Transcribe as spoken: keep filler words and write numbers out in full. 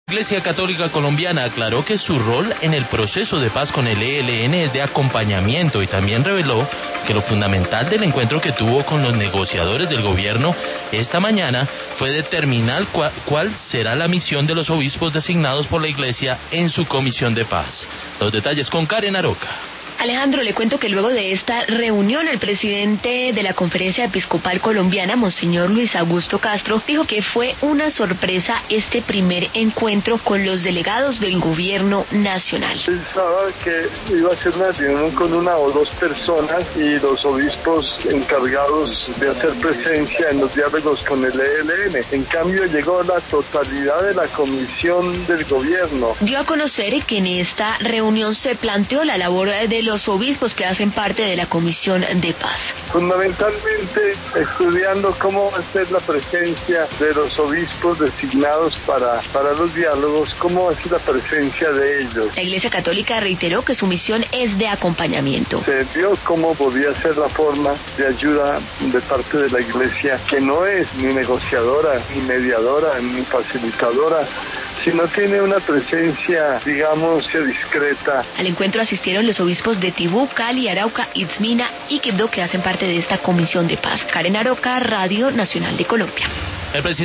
La Iglesia Católica Colombiana aclaró que su rol en el proceso de paz con el E L N es de acompañamiento y también reveló que lo fundamental del encuentro que tuvo con los negociadores del gobierno esta mañana fue determinar cuál, cuál será la misión de los obispos designados por la Iglesia en su comisión de paz. Los detalles con Karen Aroca. Alejandro, le cuento que luego de esta reunión, el presidente de la Conferencia Episcopal Colombiana, Monseñor Luis Augusto Castro, dijo que fue una sorpresa este primer encuentro con los delegados del gobierno nacional. Pensaba que iba a ser una reunión con una o dos personas y los obispos encargados de hacer presencia en los diálogos con el E L N. En cambio, llegó la totalidad de la comisión del gobierno. Dio a conocer que en esta reunión se planteó la labor de los los obispos que hacen parte de la Comisión de Paz. Fundamentalmente estudiando cómo va a ser la presencia de los obispos designados para, para los diálogos, cómo va a ser la presencia de ellos. La Iglesia Católica reiteró que su misión es de acompañamiento. Se vio cómo podía ser la forma de ayuda de parte de la Iglesia, que no es ni negociadora, ni mediadora, ni facilitadora, sino tiene una presencia, digamos, discreta. Al encuentro asistieron los obispos de Tibú, Cali, Arauca, Itzmina y Quibdó, que hacen parte de esta comisión de paz. Karen Aroca, Radio Nacional de Colombia. El presidente